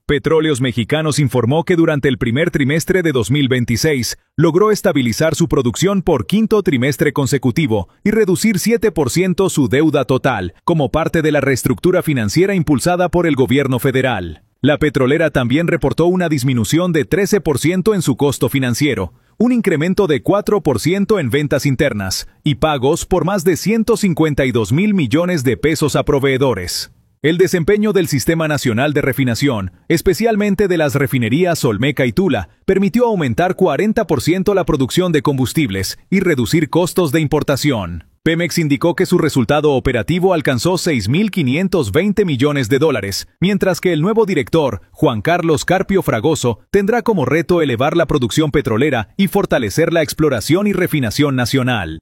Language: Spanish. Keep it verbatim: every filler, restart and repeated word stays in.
Petróleos Mexicanos informó que durante el primer trimestre de dos mil veintiséis logró estabilizar su producción por quinto trimestre consecutivo y reducir siete por ciento su deuda total, como parte de la reestructura financiera impulsada por el gobierno federal. La petrolera también reportó una disminución de trece por ciento en su costo financiero, un incremento de cuatro por ciento en ventas internas y pagos por más de ciento cincuenta y dos mil millones de pesos a proveedores. El desempeño del Sistema Nacional de Refinación, especialmente de las refinerías Olmeca y Tula, permitió aumentar cuarenta por ciento la producción de combustibles y reducir costos de importación. Pemex indicó que su resultado operativo alcanzó seis mil quinientos veinte millones de dólares, mientras que el nuevo director, Juan Carlos Carpio Fragoso, tendrá como reto elevar la producción petrolera y fortalecer la exploración y refinación nacional.